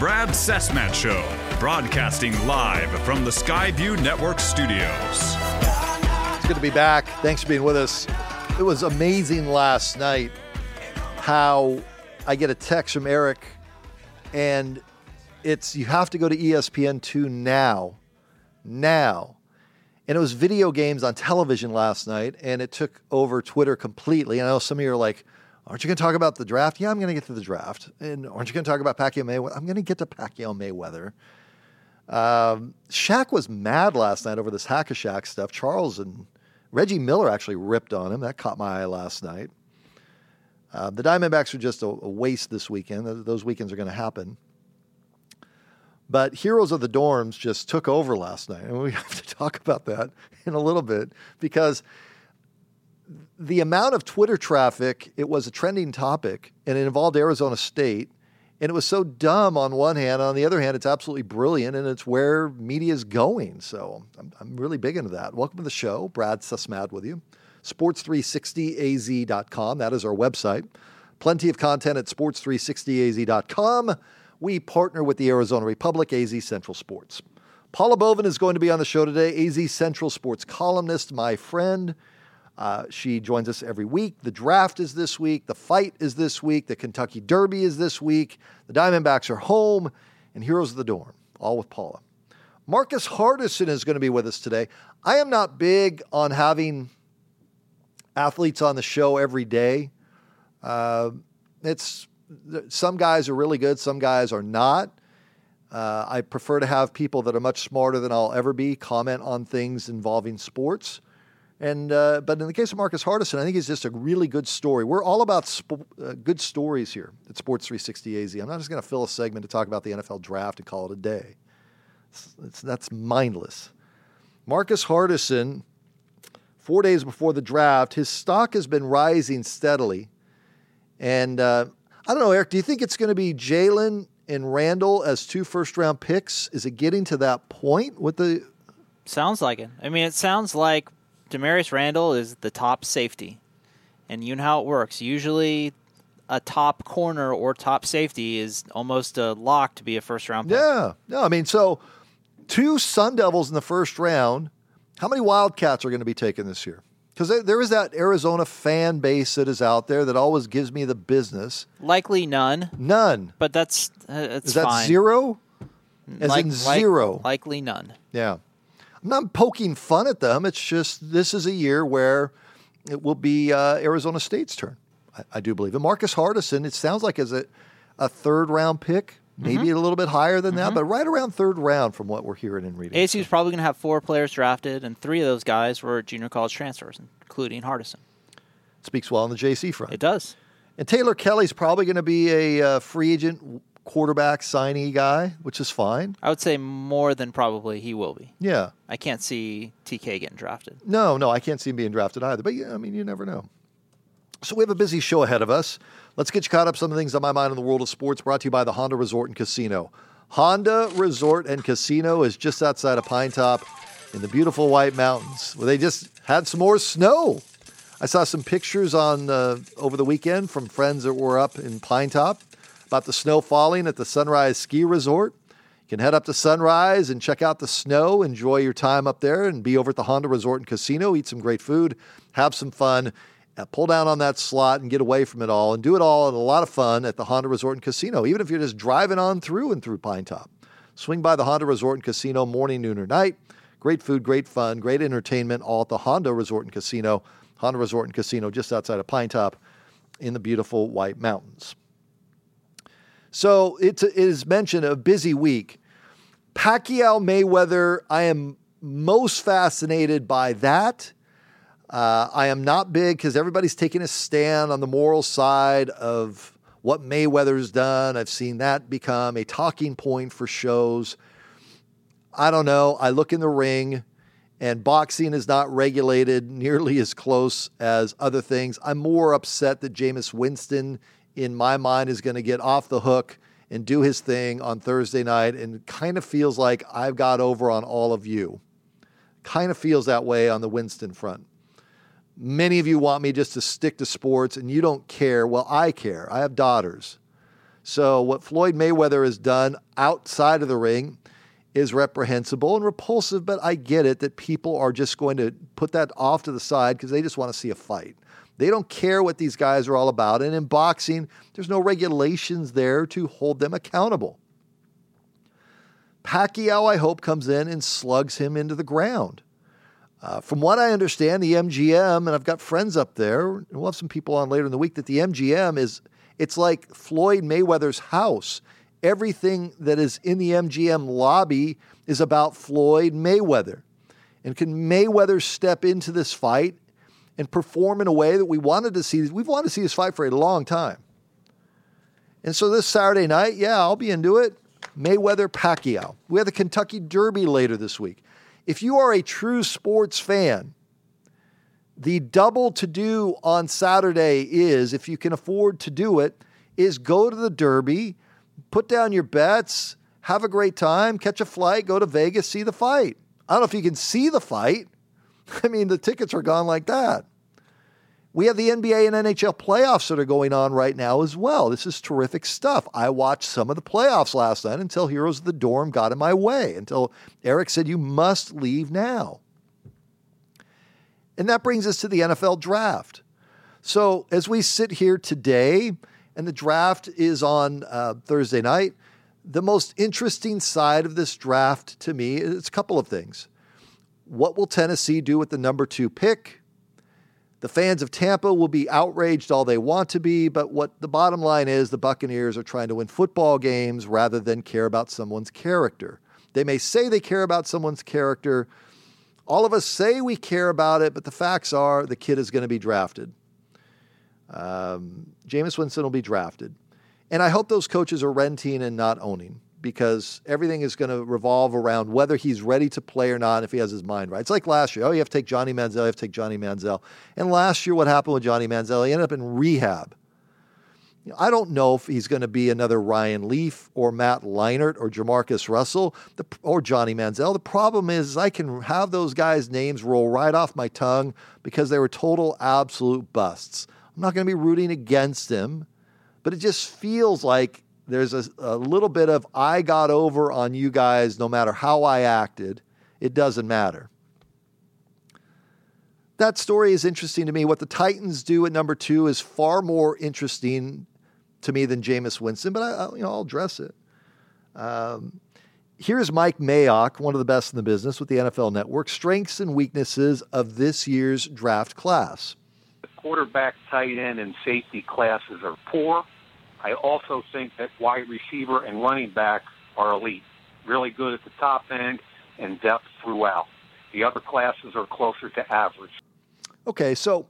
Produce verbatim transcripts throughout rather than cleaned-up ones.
Brad Cessmat Show, broadcasting live from the Skyview Network studios. It's good to be back. Thanks for being with us. It was amazing last night how I get a text from Eric, and it's you have to go to E S P N two now. Now. And it was video games on television last night, and it took over Twitter completely. And I know some of you are like, aren't you going to talk about the draft? Yeah, I'm going to get to the draft. And aren't you going to talk about Pacquiao Mayweather? I'm going to get to Pacquiao Mayweather. Um, Shaq was mad last night over this Hack-a-Shaq stuff. Charles and Reggie Miller actually ripped on him. That caught my eye last night. Uh, the Diamondbacks are just a, a waste this weekend. Those weekends are going to happen. But Heroes of the Dorms just took over last night. And we have to talk about that in a little bit because the amount of Twitter traffic, it was a trending topic, and it involved Arizona State. And it was so dumb on one hand. On the other hand, it's absolutely brilliant, and it's where media is going. So I'm, I'm really big into that. Welcome to the show. Brad Cessmat with you. sports three sixty a z dot com. That is our website. Plenty of content at sports three sixty a z dot com. We partner with the Arizona Republic, A Z Central Sports. Paula Bovin is going to be on the show today, A Z Central Sports columnist, my friend. Uh, she joins us every week. The draft is this week. The fight is this week. The Kentucky Derby is this week. The Diamondbacks are home. And Heroes of the Dorm, all with Paula. Marcus Hardison is going to be with us today. I am not big on having athletes on the show every day. Uh, it's some guys are really good. Some guys are not. Uh, I prefer to have people that are much smarter than I'll ever be comment on things involving sports. And uh, but in the case of Marcus Hardison, I think he's just a really good story. We're all about sp- uh, good stories here at Sports three sixty A Z. I'm not just going to fill a segment to talk about the N F L draft and call it a day. It's, it's, that's mindless. Marcus Hardison, four days before the draft, his stock has been rising steadily. And uh, I don't know, Eric, do you think it's going to be Jalen and Randall as two first-round picks? Is it getting to that point with the... Sounds like it. I mean, it sounds like Demarius Randall is the top safety. And you know how it works. Usually a top corner or top safety is almost a lock to be a first-round pick. Yeah. No, I mean, so two Sun Devils in the first round. How many Wildcats are going to be taken this year? Because there is that Arizona fan base that is out there that always gives me the business. Likely none. None. But that's, uh, that's Is that fine. zero? As like, in zero. Like, likely none. Yeah. I'm not poking fun at them. It's just this is a year where it will be uh, Arizona State's turn. I, I do believe. And Marcus Hardison, it sounds like is a, a third-round pick, maybe mm-hmm. a little bit higher than mm-hmm. that, but right around third round from what we're hearing and reading. A S U is probably going to have four players drafted, and three of those guys were junior college transfers, including Hardison. Speaks well on the J C front. It does. And Taylor Kelly's probably going to be a uh, free agent quarterback signee guy, which is fine. I would say more than probably he will be. Yeah. I can't see T K getting drafted. No, no, I can't see him being drafted either. But, yeah, I mean, you never know. So we have a busy show ahead of us. Let's get you caught up some of the things on my mind in the world of sports, brought to you by the Honda Resort and Casino. Honda Resort and Casino is just outside of Pine Top in the beautiful White Mountains, where they just had some more snow. I saw some pictures on uh, over the weekend from friends that were up in Pine Top about the snow falling at the Sunrise Ski Resort. You can head up to Sunrise and check out the snow, enjoy your time up there, and be over at the Honda Resort and Casino, eat some great food, have some fun, uh, pull down on that slot and get away from it all, and do it all and a lot of fun at the Honda Resort and Casino, even if you're just driving on through and through Pine Top. Swing by the Honda Resort and Casino morning, noon, or night. Great food, great fun, great entertainment, all at the Honda Resort and Casino. Honda Resort and Casino just outside of Pine Top in the beautiful White Mountains. So it is mentioned a busy week. Pacquiao Mayweather, I am most fascinated by that. Uh, I am not big because everybody's taking a stand on the moral side of what Mayweather's done. I've seen that become a talking point for shows. I don't know. I look in the ring and boxing is not regulated nearly as close as other things. I'm more upset that Jameis Winston, in my mind, is going to get off the hook and do his thing on Thursday night, and kind of feels like I've got over on all of you. Kind of feels that way on the Winston front. Many of you want me just to stick to sports, and you don't care. Well, I care. I have daughters. So what Floyd Mayweather has done outside of the ring is reprehensible and repulsive, but I get it that people are just going to put that off to the side because they just want to see a fight. They don't care what these guys are all about. And in boxing, there's no regulations there to hold them accountable. Pacquiao, I hope, comes in and slugs him into the ground. Uh, from what I understand, the M G M, and I've got friends up there, and we'll have some people on later in the week, that the M G M is, it's like Floyd Mayweather's house. Everything that is in the M G M lobby is about Floyd Mayweather. And can Mayweather step into this fight and perform in a way that we wanted to see? We've wanted to see this fight for a long time. And so this Saturday night, yeah, I'll be into it. Mayweather-Pacquiao. We have the Kentucky Derby later this week. If you are a true sports fan, the double to do on Saturday is, if you can afford to do it, is go to the Derby, put down your bets, have a great time, catch a flight, go to Vegas, see the fight. I don't know if you can see the fight. I mean, the tickets are gone like that. We have the N B A and N H L playoffs that are going on right now as well. This is terrific stuff. I watched some of the playoffs last night until Heroes of the Dorm got in my way, until Eric said, you must leave now. And that brings us to the N F L draft. So as we sit here today, and the draft is on uh, Thursday night, the most interesting side of this draft to me is a couple of things. What will Tennessee do with the number two pick? The fans of Tampa will be outraged all they want to be, but what the bottom line is, the Buccaneers are trying to win football games rather than care about someone's character. They may say they care about someone's character. All of us say we care about it, but the facts are the kid is going to be drafted. Um, Jameis Winston will be drafted. And I hope those coaches are renting and not owning, because everything is going to revolve around whether he's ready to play or not if he has his mind right. It's like last year. Oh, you have to take Johnny Manziel. You have to take Johnny Manziel. And last year, what happened with Johnny Manziel? He ended up in rehab. You know, I don't know if he's going to be another Ryan Leaf or Matt Leinart or Jamarcus Russell the, or Johnny Manziel. The problem is I can have those guys' names roll right off my tongue because they were total absolute busts. I'm not going to be rooting against him, but it just feels like there's a, a little bit of, I got over on you guys no matter how I acted. It doesn't matter. That story is interesting to me. What the Titans do at number two is far more interesting to me than Jameis Winston, but I, I, you know, I'll address it. Um, here's Mike Mayock, one of the best in the business with the N F L Network, strengths and weaknesses of this year's draft class. The quarterback, tight end, and safety classes are poor. I also think that wide receiver and running back are elite, really good at the top end and depth throughout. The other classes are closer to average. Okay, so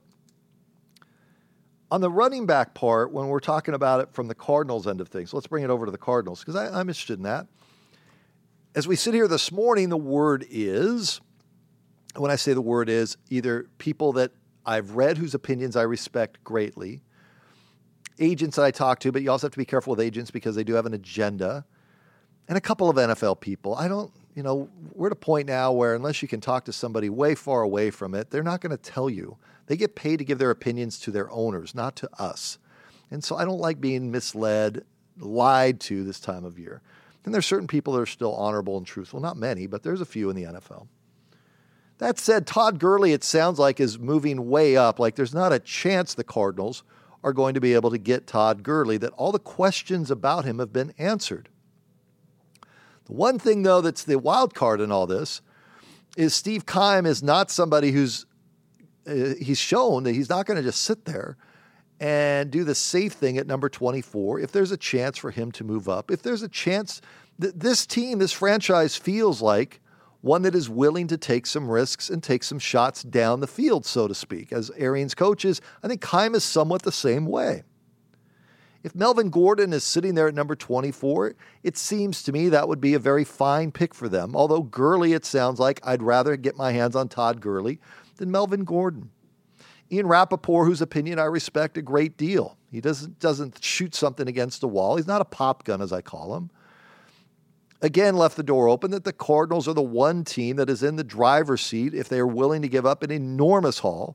on the running back part, when we're talking about it from the Cardinals end of things, let's bring it over to the Cardinals because I'm interested in that. As we sit here this morning, the word is, when I say the word is, either people that I've read whose opinions I respect greatly, agents that I talk to, but you also have to be careful with agents because they do have an agenda, and a couple of N F L people. I don't, you know, we're at a point now where unless you can talk to somebody way far away from it, they're not going to tell you. They get paid to give their opinions to their owners, not to us. And so I don't like being misled, lied to this time of year. And there's certain people that are still honorable and truthful. Not many, but there's a few in the N F L. That said, Todd Gurley, it sounds like, is moving way up. Like there's not a chance the Cardinals are going to be able to get Todd Gurley, that all the questions about him have been answered. The one thing, though, that's the wild card in all this is Steve Keim is not somebody who's, uh, he's shown that he's not going to just sit there and do the safe thing at number twenty-four. If there's a chance for him to move up, if there's a chance that this team, this franchise feels like one that is willing to take some risks and take some shots down the field, so to speak. As Arians coaches, I think Keim is somewhat the same way. If Melvin Gordon is sitting there at number twenty-four, it seems to me that would be a very fine pick for them. Although Gurley, it sounds like I'd rather get my hands on Todd Gurley than Melvin Gordon. Ian Rappaport, whose opinion I respect a great deal. He doesn't, doesn't shoot something against the wall. He's not a pop gun, as I call him. Again, left the door open that the Cardinals are the one team that is in the driver's seat if they are willing to give up an enormous haul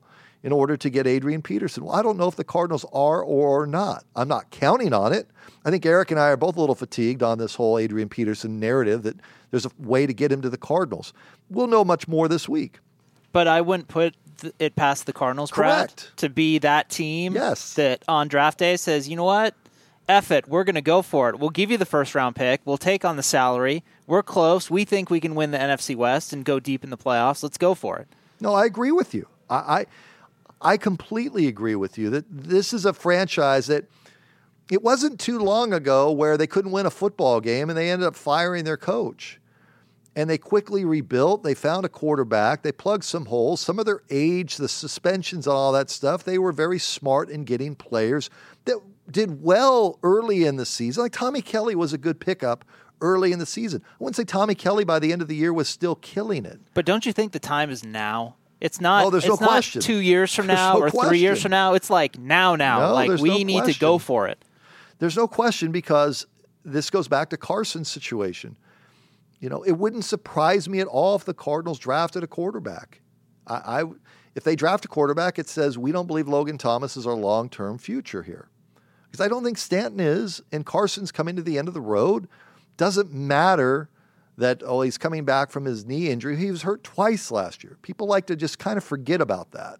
in order to get Adrian Peterson. Well, I don't know if the Cardinals are or are not. I'm not counting on it. I think Eric and I are both a little fatigued on this whole Adrian Peterson narrative that there's a way to get him to the Cardinals. We'll know much more this week. But I wouldn't put th- it past the Cardinals, Brad, Correct. to be that team Yes. that on draft day says, you know what? F it. We're going to go for it. We'll give you the first round pick. We'll take on the salary. We're close. We think we can win the N F C West and go deep in the playoffs. Let's go for it. No, I agree with you. I, I, I completely agree with you that this is a franchise that it wasn't too long ago where they couldn't win a football game and they ended up firing their coach. And they quickly rebuilt. They found a quarterback. They plugged some holes. Some of their age, the suspensions and all that stuff, they were very smart in getting players that did well early in the season. Like Tommy Kelly was a good pickup early in the season. I wouldn't say Tommy Kelly by the end of the year was still killing it. But don't you think the time is now? It's not, Oh, there's it's no not question. two years from There's now no or three years question. from now. It's like now, now. No, like there's we no need to go question. for it. There's no question because this goes back to Carson's situation. You know, it wouldn't surprise me at all if the Cardinals drafted a quarterback. I, I if they draft a quarterback, it says we don't believe Logan Thomas is our long-term future here. Because I don't think Stanton is, and Carson's coming to the end of the road. Doesn't matter that, oh, he's coming back from his knee injury. He was hurt twice last year. People like to just kind of forget about that.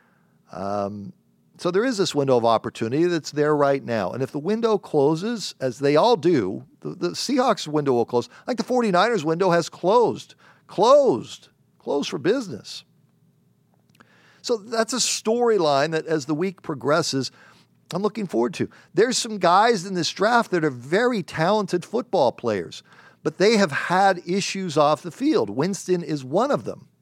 Um, so there is this window of opportunity that's there right now. And if the window closes, as they all do, the, the Seahawks window will close. Like the 49ers window has closed. Closed. Closed for business. So that's a storyline that as the week progresses, I'm looking forward to. There's some guys in this draft that are very talented football players, but they have had issues off the field. Winston is one of them.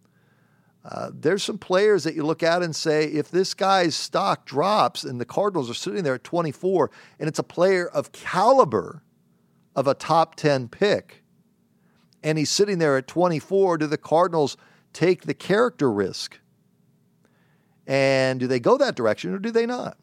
Uh, there's some players that you look at and say, if this guy's stock drops and the Cardinals are sitting there at twenty-four and it's a player of caliber of a top ten pick and he's sitting there at twenty-four, do the Cardinals take the character risk? And do they go that direction or do they not?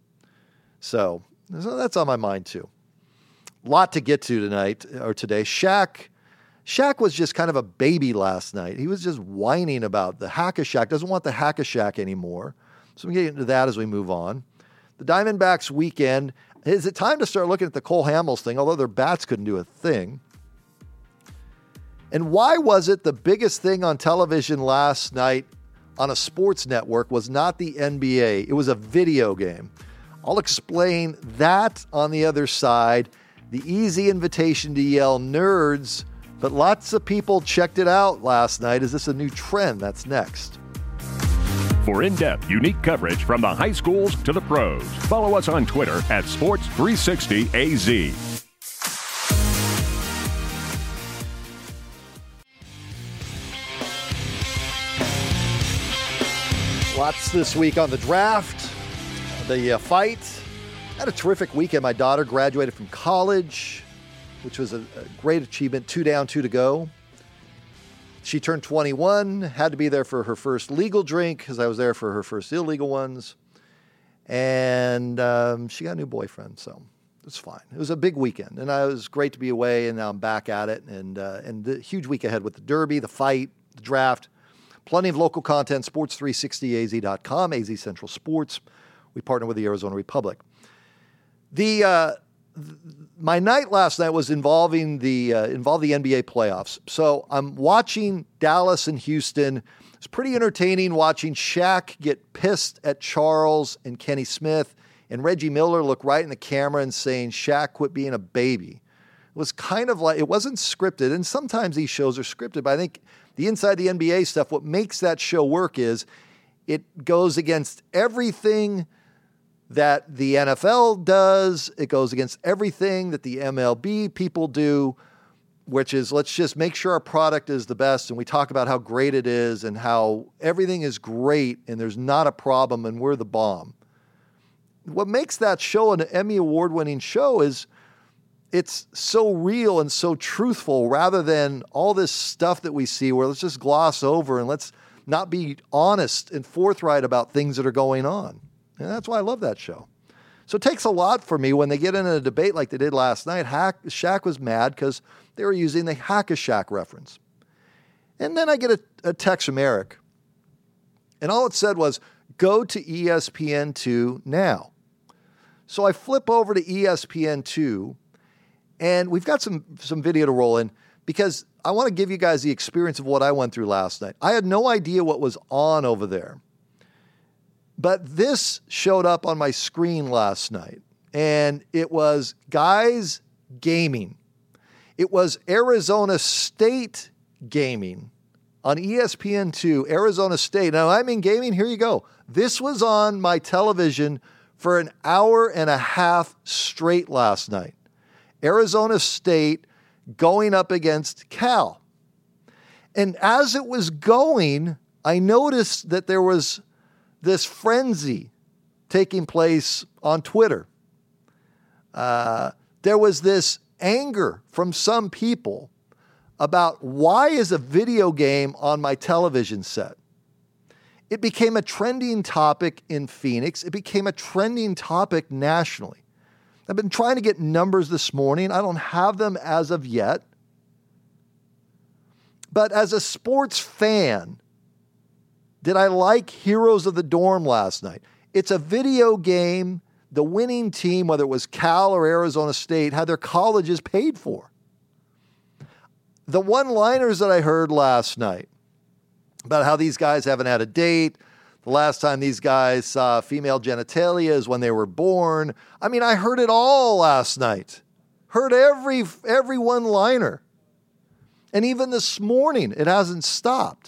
So, so that's on my mind too. Lot to get to tonight or today. Shaq, Shaq was just kind of a baby last night. He was just whining about the Hack-a-Shaq. Doesn't want the Hack-a-Shaq anymore. So we get into that as we move on. The Diamondbacks weekend. Is it time to start looking at the Cole Hamels thing? Although their bats couldn't do a thing. And why was it the biggest thing on television last night on a sports network was not the N B A? It was a video game. I'll explain that on the other side. The easy invitation to yell nerds, but lots of people checked it out last night. Is this a new trend? That's next. For in-depth, unique coverage from the high schools to the pros, follow us on Twitter at Sports three sixty A Z. Lots this week on the draft, the uh, fight. Had a terrific weekend. My daughter graduated from college, which was a, a great achievement. Two down, two to go. She turned twenty-one, had to be there for her first legal drink because I was there for her first illegal ones. And um, she got a new boyfriend, so it's fine. It was a big weekend, and I, it was great to be away, and now I'm back at it. And, uh, and the huge week ahead with the Derby, the fight, the draft. Plenty of local content, sports three sixty A Z dot com, A Z Central Sports. We partner with the Arizona Republic. The uh, th- my night last night was involving the uh, involved the N B A playoffs. So I'm watching Dallas and Houston. It's pretty entertaining watching Shaq get pissed at Charles and Kenny Smith, and Reggie Miller look right in the camera and saying, "Shaq, quit being a baby." It was kind of like, it wasn't scripted, and sometimes these shows are scripted, but I think the Inside the N B A stuff, what makes that show work is it goes against everything that the N F L does. It goes against everything that the M L B people do, which is let's just make sure our product is the best. And we talk about how great it is and how everything is great and there's not a problem and we're the bomb. What makes that show an Emmy Award-winning show is it's so real and so truthful rather than all this stuff that we see where let's just gloss over and let's not be honest and forthright about things that are going on. And that's why I love that show. So it takes a lot for me when they get in a debate like they did last night. Hack, Shaq was mad because they were using the Hack-a-Shaq reference. And then I get a, a text from Eric. And all it said was, go to E S P N two now. So I flip over to E S P N two, and we've got some, some video to roll in because I want to give you guys the experience of what I went through last night. I had no idea what was on over there. But this showed up on my screen last night, and it was Guys Gaming. It was Arizona State Gaming on E S P N two, Arizona State. Now, I'm in gaming. Here you go. This was on my television for an hour and a half straight last night. Arizona State going up against Cal. And as it was going, I noticed that there was this frenzy taking place on Twitter. Uh, there was this anger from some people about why is a video game on my television set? It became a trending topic in Phoenix. It became a trending topic nationally. I've been trying to get numbers this morning. I don't have them as of yet. But as a sports fan, did I like Heroes of the Dorm last night? It's a video game. The winning team, whether it was Cal or Arizona State, had their colleges paid for. The one-liners that I heard last night about how these guys haven't had a date, the last time these guys saw female genitalia is when they were born. I mean, I heard it all last night. Heard every every one-liner. And even this morning, it hasn't stopped.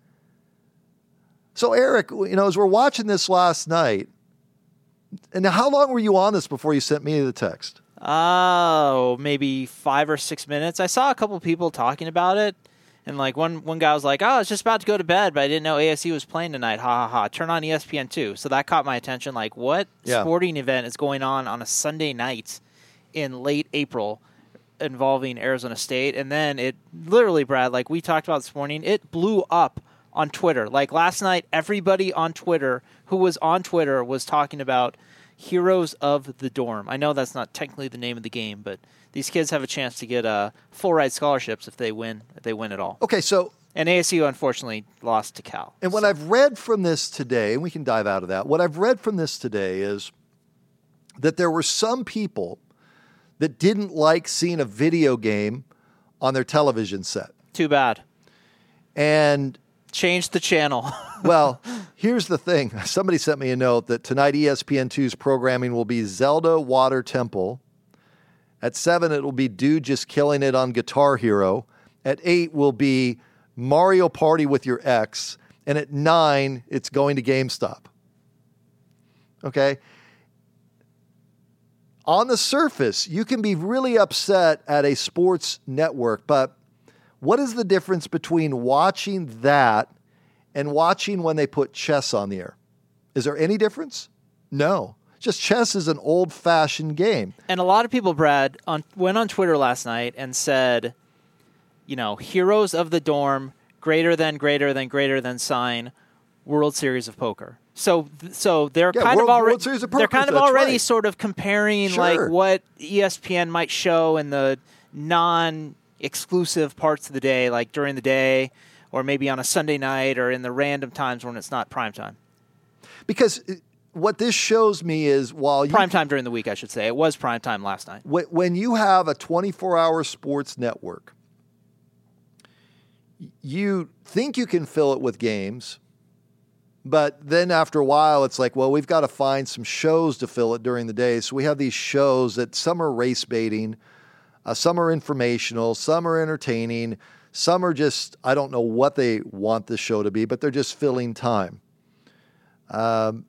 So, Eric, you know, as we're watching this last night, and how long were you on this before you sent me the text? Oh, maybe five or six minutes. I saw a couple people talking about it, and like one one guy was like, "Oh, I was just about to go to bed, but I didn't know A S U was playing tonight. Ha ha ha! Turn on E S P N two." So that caught my attention. Like, what yeah. sporting event is going on on a Sunday night in late April involving Arizona State? And then it literally, Brad, like we talked about this morning, it blew up on Twitter. Like last night, everybody on Twitter who was on Twitter was talking about Heroes of the Dorm. I know that's not technically the name of the game, but these kids have a chance to get uh, full ride scholarships if they win. If they win at all. Okay, so and A S U unfortunately lost to Cal. And what so. I've read from this today, and we can dive out of that. What I've read from this today is that there were some people that didn't like seeing a video game on their television set. Too bad. And change the channel. Well, here's the thing. Somebody sent me a note that tonight E S P N two's programming will be Zelda Water Temple. At seven, it will be Dude Just Killing It on Guitar Hero. At eight will be Mario Party with Your Ex. And at nine, it's going to GameStop. Okay? On the surface, you can be really upset at a sports network, but what is the difference between watching that and watching when they put chess on the air? Is there any difference? No. Just chess is an old-fashioned game. And a lot of people, Brad, on, went on Twitter last night and said, you know, Heroes of the Dorm, greater than, greater than, greater than sign, World Series of Poker. So, so they're yeah, kind World, of already World they're kind of already right. sort of comparing sure. like what E S P N might show in the non-exclusive parts of the day, like during the day, or maybe on a Sunday night, or in the random times when it's not prime time. Because what this shows me is while you prime time during the week, I should say, it was prime time last night. When you have a twenty-four hour sports network, you think you can fill it with games. But then after a while, it's like, well, we've got to find some shows to fill it during the day. So we have these shows that some are race baiting, uh, some are informational, some are entertaining, some are just, I don't know what they want the show to be, but they're just filling time. Um,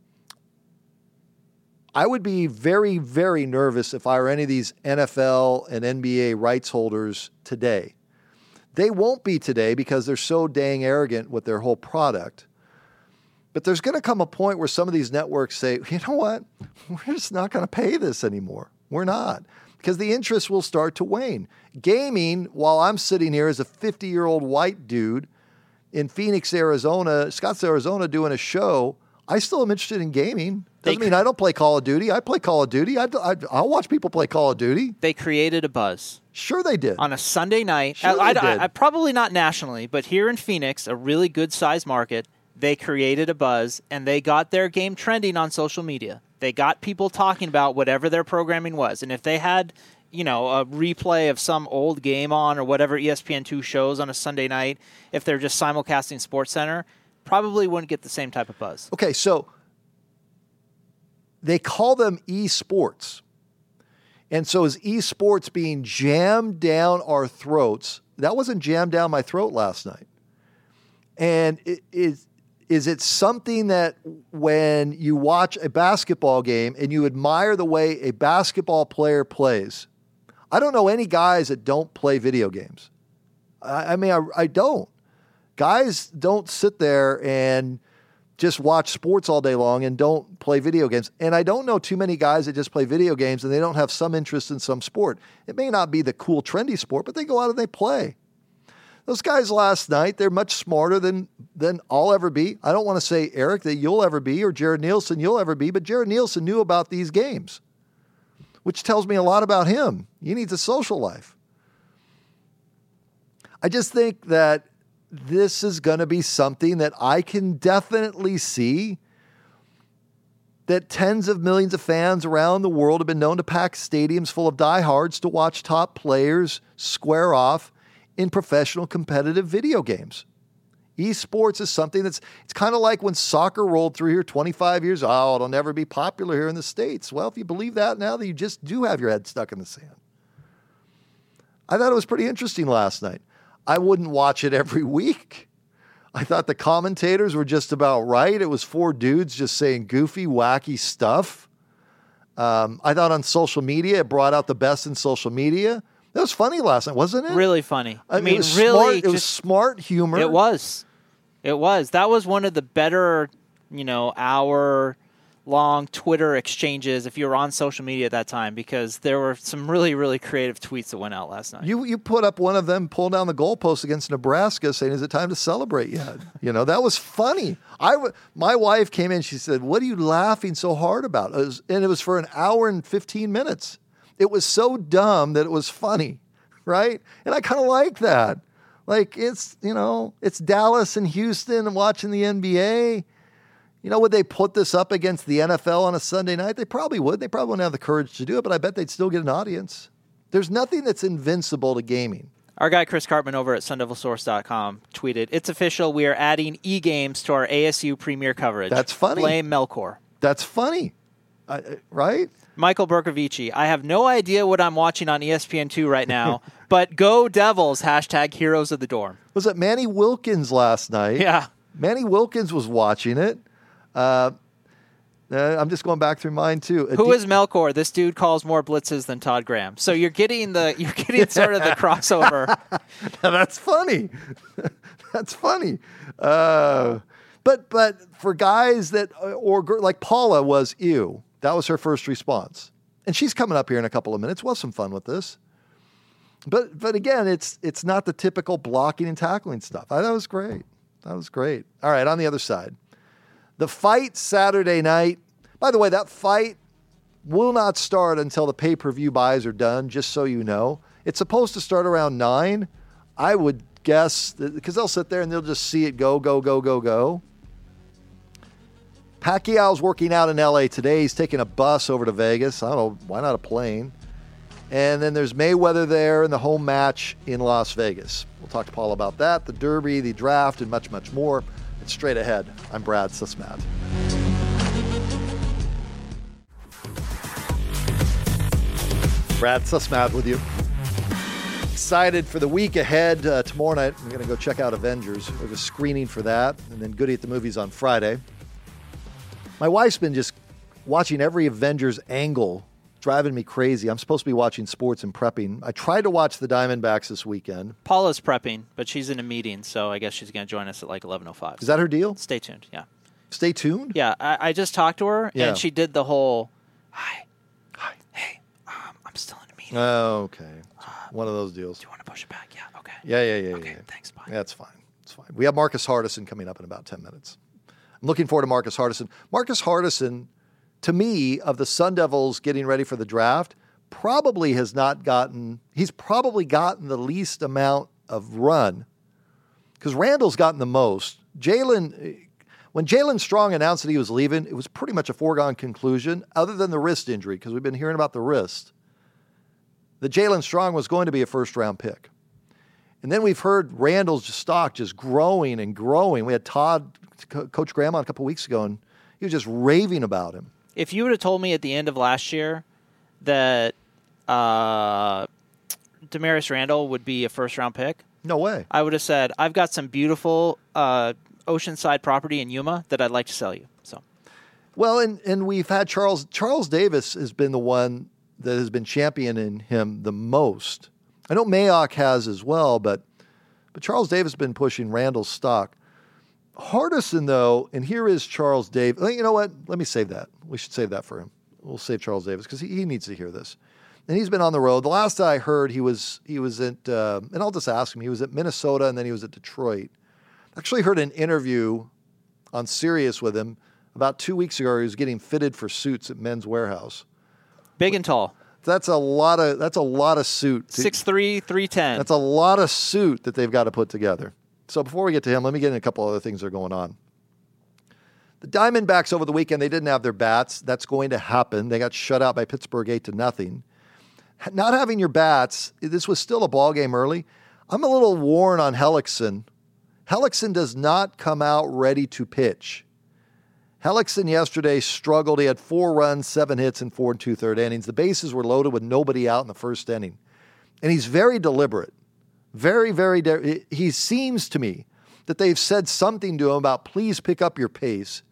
I would be very, very nervous if I were any of these N F L and N B A rights holders today. They won't be today because they're so dang arrogant with their whole product. But there's going to come a point where some of these networks say, you know what, we're just not going to pay this anymore. We're not. Because the interest will start to wane. Gaming, while I'm sitting here as a fifty-year-old white dude in Phoenix, Arizona, Scottsdale, Arizona, doing a show, I still am interested in gaming. Doesn't they, mean I don't play Call of Duty. I play Call of Duty. I, I, I'll watch people play Call of Duty. They created a buzz. Sure they did. On a Sunday night. Sure I, they I, did. I, probably not nationally, but here in Phoenix, a really good-sized market, they created a buzz, and they got their game trending on social media. They got people talking about whatever their programming was. And if they had, you know, a replay of some old game on or whatever E S P N two shows on a Sunday night, if they're just simulcasting SportsCenter, probably wouldn't get the same type of buzz. Okay, so they call them esports. And so is esports being jammed down our throats? That wasn't jammed down my throat last night. And it is... Is it something that when you watch a basketball game and you admire the way a basketball player plays? I don't know any guys that don't play video games. I, I mean, I, I don't. Guys don't sit there and just watch sports all day long and don't play video games. And I don't know too many guys that just play video games and they don't have some interest in some sport. It may not be the cool, trendy sport, but they go out and they play. Those guys last night, they're much smarter than, than I'll ever be. I don't want to say, Eric, that you'll ever be, or Jared Nielsen, you'll ever be, but Jared Nielsen knew about these games, which tells me a lot about him. He needs a social life. I just think that this is going to be something that I can definitely see that tens of millions of fans around the world have been known to pack stadiums full of diehards to watch top players square off in professional competitive video games. Esports is something that's, it's kind of like when soccer rolled through here twenty-five years. Oh, it'll never be popular here in the States. Well, if you believe that now, then you just do have your head stuck in the sand. I thought it was pretty interesting last night. I wouldn't watch it every week. I thought the commentators were just about right. It was four dudes just saying goofy, wacky stuff. Um, I thought on social media, it brought out the best in social media. That was funny last night, wasn't it? Really funny. I, I mean, mean, it was really, smart. It just, was smart humor. It was. It was. That was one of the better, you know, hour-long Twitter exchanges if you were on social media at that time, because there were some really, really creative tweets that went out last night. You you put up one of them pulling down the goalpost against Nebraska saying, is it time to celebrate yet? You know, that was funny. I w- my wife came in, she said, what are you laughing so hard about? It was, and it was for an hour and fifteen minutes. It was so dumb that it was funny, right? And I kind of like that. Like, it's, you know, it's Dallas and Houston and watching the N B A. You know, would they put this up against the N F L on a Sunday night? They probably would. They probably wouldn't have the courage to do it, but I bet they'd still get an audience. There's nothing that's invincible to gaming. Our guy Chris Cartman over at Sun Devil Source dot com tweeted, it's official, we are adding e-games to our A S U Premier coverage. That's funny. Blame Melkor. That's funny, uh, right? Michael Bercovici, I have no idea what I'm watching on E S P N two right now, but go Devils, hashtag heroes of the dorm. Was it Manny Wilkins last night? Yeah. Manny Wilkins was watching it. Uh, uh, I'm just going back through mine, too. Who D- is Melkor? This dude calls more blitzes than Todd Graham. So you're getting the you're getting sort of the crossover. That's funny. That's funny. Uh, but but for guys that, or like Paula was, ew. That was her first response. And she's coming up here in a couple of minutes. We'll have some fun with this. But but again, it's it's not the typical blocking and tackling stuff. I, that was great. That was great. All right, on the other side. The fight Saturday night. By the way, that fight will not start until the pay-per-view buys are done, just so you know. It's supposed to start around nine. I would guess, because they'll sit there and they'll just see it go, go, go, go, go. Pacquiao's working out in L A today. He's taking a bus over to Vegas. I don't know, why not a plane? And then there's Mayweather there in the home match in Las Vegas. We'll talk to Paul about that, the Derby, the draft, and much, much more. It's straight ahead. I'm Brad Sussman. Brad Sussman with you. Excited for the week ahead. Uh, tomorrow night, we're going to go check out Avengers. There's a screening for that, and then Goody at the Movies on Friday. My wife's been just watching every Avengers angle, driving me crazy. I'm supposed to be watching sports and prepping. I tried to watch the Diamondbacks this weekend. Paula's prepping, but she's in a meeting, so I guess she's going to join us at like eleven oh five. Is that her deal? Stay tuned, yeah. Stay tuned? Yeah, I, I just talked to her, Yeah. and she did the whole, hi, Hi. hey, um, I'm still in a meeting. Oh, okay. One of those deals. Do you want to push it back? Yeah, okay. Yeah, yeah, yeah. Okay, yeah. thanks, bye. That's fine. That's fine. We have Marcus Hardison coming up in about ten minutes. I'm looking forward to Marcus Hardison. Marcus Hardison, to me, of the Sun Devils getting ready for the draft, probably has not gotten, he's probably gotten the least amount of run because Randall's gotten the most. Jalen, When Jalen Strong announced that he was leaving, it was pretty much a foregone conclusion, other than the wrist injury, because we've been hearing about the wrist, that Jalen Strong was going to be a first-round pick. And then we've heard Randall's stock just growing and growing. We had Todd, Co- Coach Graham on a couple weeks ago, and he was just raving about him. If you would have told me at the end of last year that uh, Damaris Randall would be a first-round pick, no way. I would have said, I've got some beautiful uh, oceanside property in Yuma that I'd like to sell you. So, Well, and, and we've had Charles. Charles Davis has been the one that has been championing him the most. I know Mayock has as well, but but Charles Davis has been pushing Randall's stock. Hardison, though, and here is Charles Davis. You know what? Let me save that. We should save that for him. We'll save Charles Davis because he, he needs to hear this. And he's been on the road. The last I heard, he was he was at, uh, and I'll just ask him, he was at Minnesota and then he was at Detroit. I actually heard an interview on Sirius with him about two weeks ago. He was getting fitted for suits at Men's Warehouse. big and tall. That's a lot of that's a lot of suit. To, six three, three ten. That's a lot of suit that they've got to put together. So before we get to him, let me get in a couple other things that are going on. The Diamondbacks over the weekend, they didn't have their bats. That's going to happen. They got shut out by Pittsburgh eight to nothing. Not having your bats, this was still a ball game early. I'm a little worn on Hellickson. Hellickson does not come out ready to pitch. Hellickson yesterday struggled. He had four runs, seven hits, and four and two-third innings. The bases were loaded with nobody out in the first inning. And he's very deliberate. Very, very, de- he seems to me that they've said something to him about please pick up your pace.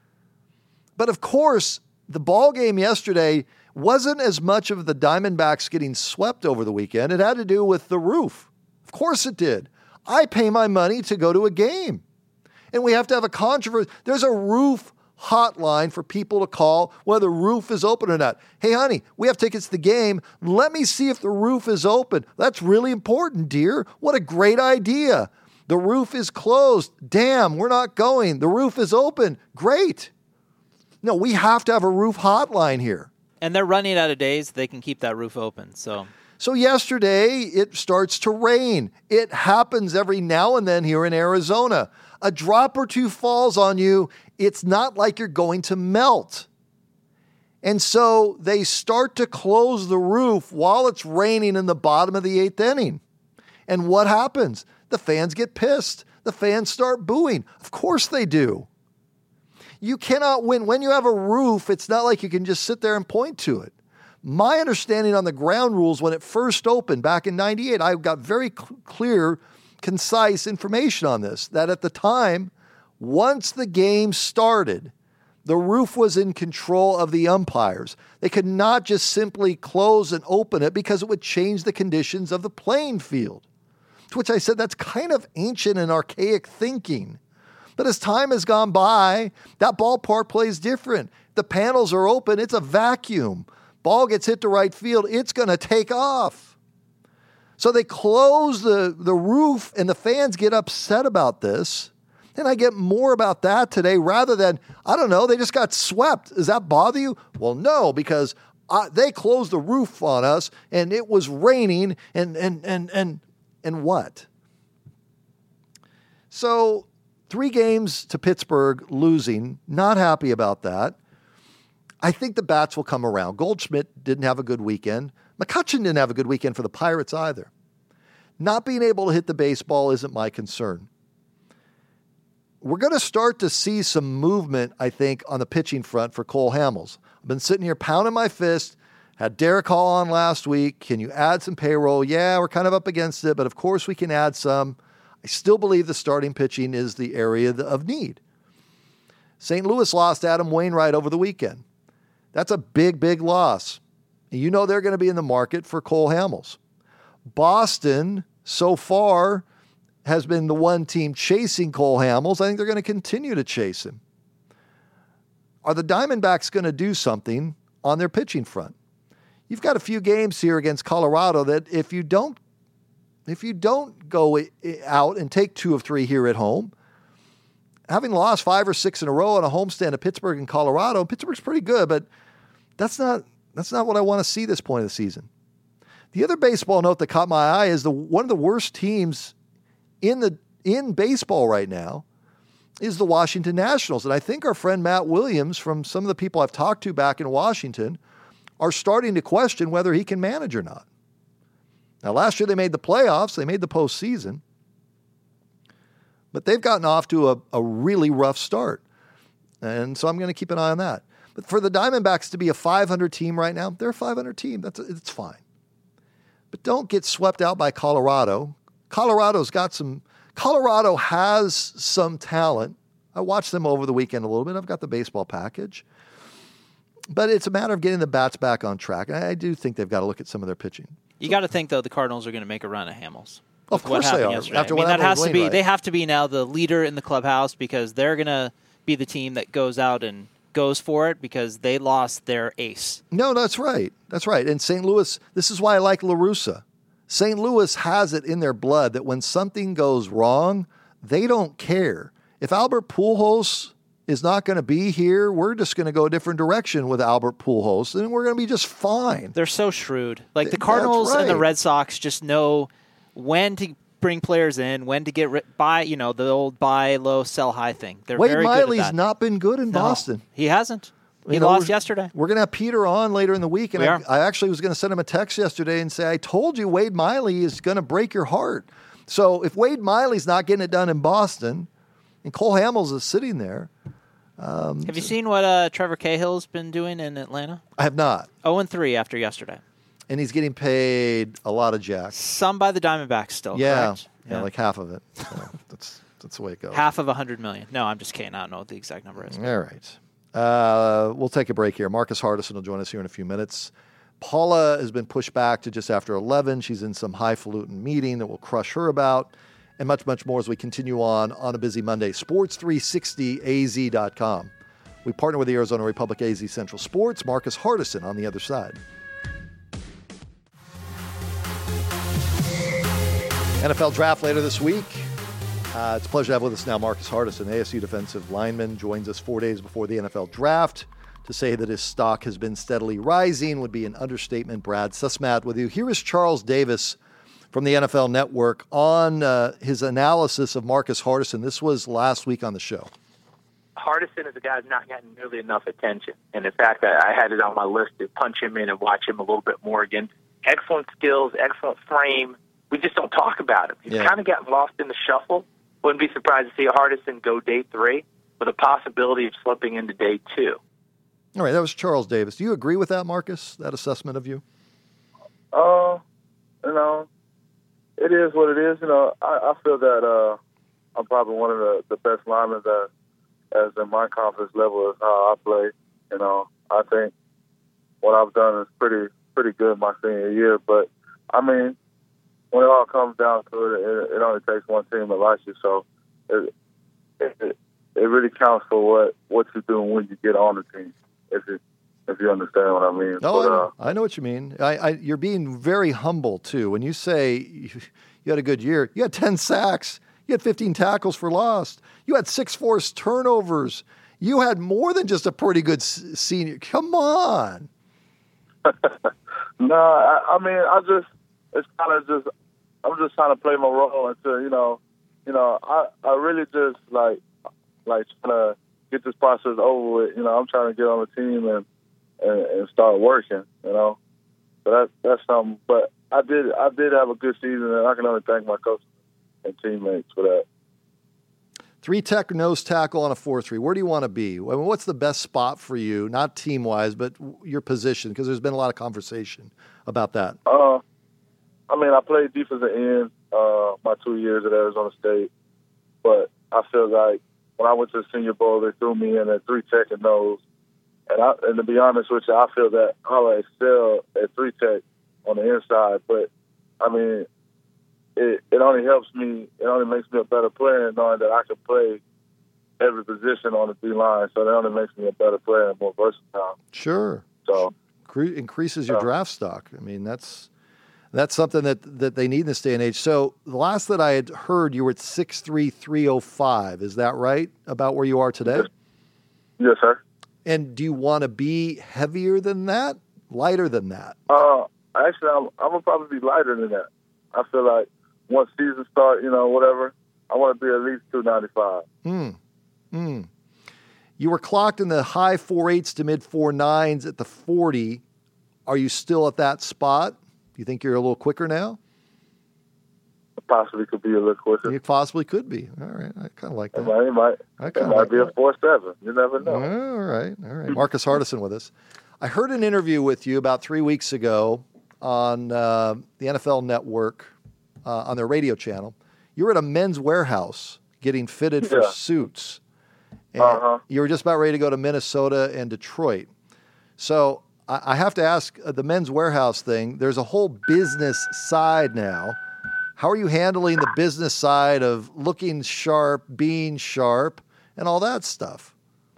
But of course, the ball game yesterday wasn't as much of the Diamondbacks getting swept over the weekend. It had to do with the roof. Of course it did. I pay my money to go to a game. And we have to have a controversy. There's a roof hotline for people to call whether the roof is open or not. Hey, honey, we have tickets to the game. Let me see if the roof is open. That's really important, dear. What a great idea. The roof is closed. Damn, we're not going. The roof is open. Great. No, we have to have a roof hotline here. And they're running out of days. They can keep that roof open. So, so yesterday, it starts to rain. It happens every now and then here in Arizona. A drop or two falls on you. It's not like you're going to melt. And so they start to close the roof while it's raining in the bottom of the eighth inning. And what happens? The fans get pissed. The fans start booing. Of course they do. You cannot win. When you have a roof, it's not like you can just sit there and point to it. My understanding on the ground rules when it first opened back in ninety-eight, I got very cl- clear, concise information on this, that at the time, once the game started, the roof was in control of the umpires. They could not just simply close and open it because it would change the conditions of the playing field. To which I said, that's kind of ancient and archaic thinking. But as time has gone by, that ballpark plays different. The panels are open. It's a vacuum. Ball gets hit to right field. It's going to take off. So they close the, the roof, and the fans get upset about this. And I get more about that today rather than, I don't know, they just got swept. Does that bother you? Well, no, because uh, they closed the roof on us, and it was raining, and and and and and what? So three games to Pittsburgh, losing, not happy about that. I think the bats will come around. Goldschmidt didn't have a good weekend. McCutchen didn't have a good weekend for the Pirates either. Not being able to hit the baseball isn't my concern. We're going to start to see some movement, I think, on the pitching front for Cole Hamels. I've been sitting here pounding my fist. Had Derek Hall on last week. Can you add some payroll? Yeah, we're kind of up against it, but of course we can add some. I still believe the starting pitching is the area of need. Saint Louis lost Adam Wainwright over the weekend. That's a big, big loss. You know they're going to be in the market for Cole Hamels. Boston, so far, has been the one team chasing Cole Hamels. I think they're going to continue to chase him. Are the Diamondbacks going to do something on their pitching front? You've got a few games here against Colorado that if you don't, if you don't go out and take two of three here at home, having lost five or six in a row on a homestand at Pittsburgh and Colorado, Pittsburgh's pretty good, but that's not that's not what I want to see this point of the season. The other baseball note that caught my eye is the one of the worst teams in the in baseball right now is the Washington Nationals. And I think our friend Matt Williams, from some of the people I've talked to back in Washington, are starting to question whether he can manage or not. Now, last year they made the playoffs. They made the postseason. But they've gotten off to a, a really rough start. And so I'm going to keep an eye on that. But for the Diamondbacks to be a five hundred team right now, they're a five hundred team. That's it's fine. But don't get swept out by Colorado. Colorado's got some... Colorado has some talent. I watched them over the weekend a little bit. I've got the baseball package. But it's a matter of getting the bats back on track. And I do think they've got to look at some of their pitching. You got to think, though, the Cardinals are going to make a run at Hamels. Of course they are. Yesterday. After I mean, what that has to be. Wainwright. They have to be now the leader in the clubhouse because they're going to be the team that goes out and goes for it because they lost their ace. No, that's right. That's right. And Saint Louis, this is why I like La Russa. Saint Louis has it in their blood that when something goes wrong, they don't care. If Albert Pujols is not going to be here, we're just going to go a different direction with Albert Pujols, and we're going to be just fine. They're so shrewd. Like the Cardinals right. and the Red Sox just know when to bring players in, when to get ri- buy, you know, the old buy low, sell high thing. They're Wade very Miley's good at that. not been good in No, Boston. He hasn't. He You know, lost we're- yesterday. We're going to have Peter on later in the week, and We I, are. I actually was going to send him a text yesterday and say, I told you Wade Miley is going to break your heart. So if Wade Miley's not getting it done in Boston, and Cole Hamels is sitting there. Um, Have you seen what uh, Trevor Cahill's been doing in Atlanta? I have not. oh and three after yesterday. And he's getting paid a lot of jack. Some by the Diamondbacks still, Yeah, correct? yeah, like half of it. So that's that's the way it goes. Half of one hundred million dollars. No, I'm just kidding. I don't know what the exact number is. All right. Uh, we'll take a break here. Marcus Hardison will join us here in a few minutes. Paula has been pushed back to just after eleven. She's in some highfalutin meeting that we'll crush her about, and much, much more as we continue on on a busy Monday. sports three sixty A Z dot com. We partner with the Arizona Republic A Z Central Sports. Marcus Hardison on the other side. N F L draft later this week. Uh, it's a pleasure to have with us now Marcus Hardison, A S U defensive lineman, joins us four days before the N F L draft. To say that his stock has been steadily rising would be an understatement. Brad Sussmat with you. Here is Charles Davis from the N F L Network on uh, his analysis of Marcus Hardison. This was last week on the show. Hardison is a guy who's not gotten nearly enough attention. And in fact, I, I had it on my list to punch him in and watch him a little bit more again. Excellent skills, excellent frame. We just don't talk about him. He's Yeah. kind of gotten lost in the shuffle. Wouldn't be surprised to see Hardison go day three with a possibility of slipping into day two. All right, that was Charles Davis. Do you agree with that, Marcus, that assessment of you? Uh, you know, it is what it is. You know, I, I feel that uh, I'm probably one of the, the best linemen that, as in my confidence level, is how I play. You know, I think what I've done is pretty pretty good my senior year. But, I mean, when it all comes down to it, it, it only takes one team to like you. So it, it, it really counts for what, what you do when you get on the team, if you, if you understand what I mean. No, but, I, uh, I know what you mean. I, I, you're being very humble, too. When you say you, you had a good year, you had ten sacks. You had fifteen tackles for loss. You had six forced turnovers. You had more than just a pretty good s- senior. Come on. No, I, I mean, I just, it's kind of just, I'm just trying to play my role until, you know, you know, I, I really just like, like trying to get this process over with. You know, I'm trying to get on the team and, and, and start working, you know. So that, that's something. But I did, I did have a good season, and I can only thank my coach and teammates for that. Three tech nose tackle on a four three. Where do you want to be? I mean, what's the best spot for you, not team-wise, but your position? Because there's been a lot of conversation about that. Uh, I mean, I played defensive end uh, my two years at Arizona State, but I feel like when I went to the Senior Bowl, they threw me in at three tech and nose. And, I, and to be honest with you, I feel that I excel at three tech on the inside. But, I mean, it, it only helps me, it only makes me a better player knowing that I can play every position on the D-line. So that only makes me a better player and more versatile. Sure. So Cre- increases your uh, draft stock. I mean, that's that's something that, that they need in this day and age. So the last that I had heard, you were at six three, three oh five. Is that right, about where you are today? Yes, yes sir. And do you want to be heavier than that, lighter than that? Uh, actually, I'm, I'm going to probably be lighter than that. I feel like once season start, you know, whatever, I want to be at least two ninety-five. Hmm. Mm. You were clocked in the high four eights to mid four nines at the forty. Are you still at that spot? Do you think you're a little quicker now? Possibly could be a little quicker. You possibly could be. All right. I kind of like that. It might, it might, I it might like be that. a four seven. You never know. All right. All right. Marcus Hardison with us. I heard an interview with you about three weeks ago on uh, the N F L Network uh, on their radio channel. You were at a Men's Warehouse getting fitted for Yeah. suits. And Uh-huh. you were just about ready to go to Minnesota and Detroit. So I, I have to ask uh, the Men's Warehouse thing. There's a whole business side now. How are you handling the business side of looking sharp, being sharp, and all that stuff?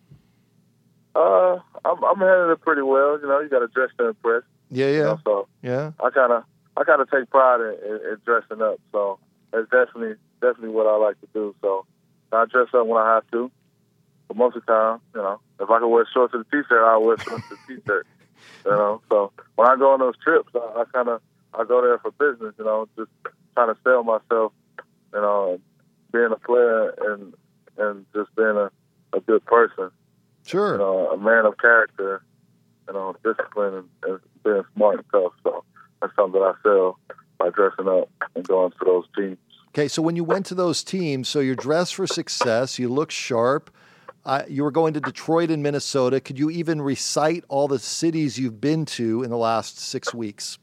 Uh, I'm, I'm handling it pretty well. You know, you got to dress to impress. Yeah, yeah, You know, so yeah. I kind of, I kind of take pride in, in, in dressing up. So that's definitely, definitely what I like to do. So I dress up when I have to. But most of the time, you know, if I can wear shorts and a t-shirt, I'll wear shorts and a t-shirt. You know, so when I go on those trips, I, I kind of, I go there for business. You know, just trying to sell myself. You know, being a player and and just being a, a good person. Sure. You know, a man of character. You know, discipline and, and being smart and tough. So that's something that I sell by dressing up and going to those teams. Okay, so when you went to those teams, so you're dressed for success, you look sharp. Uh, you were going to Detroit and Minnesota. Could you even recite all the cities you've been to in the last six weeks?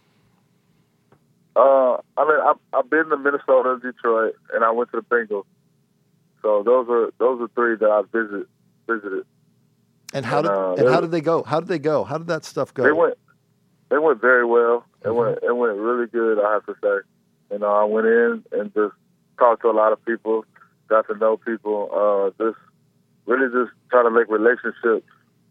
Uh, I mean, I've, I've been to Minnesota and Detroit, and I went to the Bengals. So those are those are three that I visit visited. And how And, did uh, and they- how did they go? How did they go? How did that stuff go? They went they went very well. It Mhm. went it went really good, I have to say. You know, I went in and just talked to a lot of people, got to know people, uh, just really just trying to make relationships,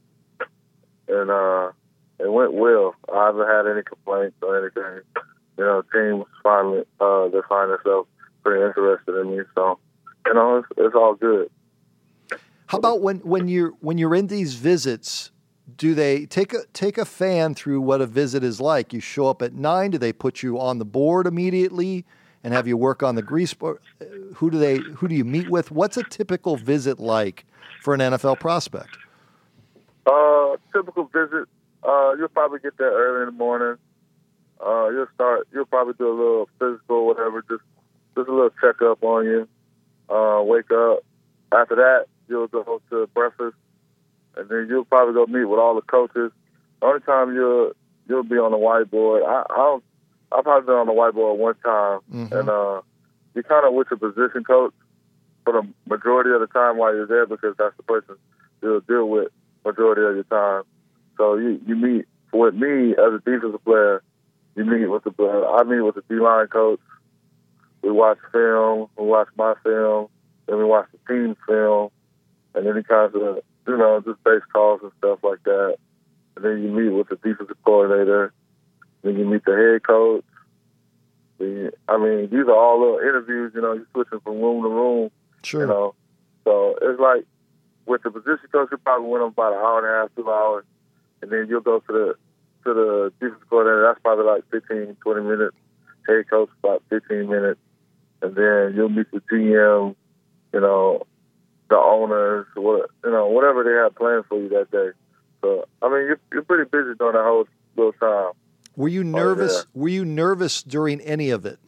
and uh, it went well. I haven't had any complaints or anything. You know, teams finally uh, they find themselves pretty interested in me, so you know, it's, it's all good. How about when, when you're when you're in these visits? Do they take a take a fan through what a visit is like? You show up at nine. Do they put you on the board immediately and have you work on the grease board? Who do they who do you meet with? What's a typical visit like for an N F L prospect? Uh, typical visit. Uh, you'll probably get there early in the morning. Uh, you'll start. You'll probably do a little physical, whatever. Just, just a little checkup on you. Uh, wake up. After that, you'll go to breakfast, and then you'll probably go meet with all the coaches. The only time you'll you'll be on the whiteboard. I I don't, I've probably been on the whiteboard one time, Mhm. and uh, you kind of with your position coach for the majority of the time while you're there, because that's the person you'll deal with majority of your time. So you you meet with me as a defensive player. You meet with the I meet with the D-line coach. We watch film. We watch my film. Then we watch the team film, and any kinds of you know just base calls and stuff like that. And then you meet with the defensive coordinator. Then you meet the head coach. The, I mean, these are all little interviews. You know, you're switching from room to room. Sure. You know, so it's like with the position coach, you probably went on about an hour and a half, two hours, and then you'll go to the to the defensive coordinator. That's probably like fifteen, twenty minutes. Head coach about fifteen minutes, and then you'll meet the G M. You know, the owners, what you know, whatever they have planned for you that day. So I mean, you're, you're pretty busy during that whole little time. Were you nervous? yeah. Were you nervous during any of it?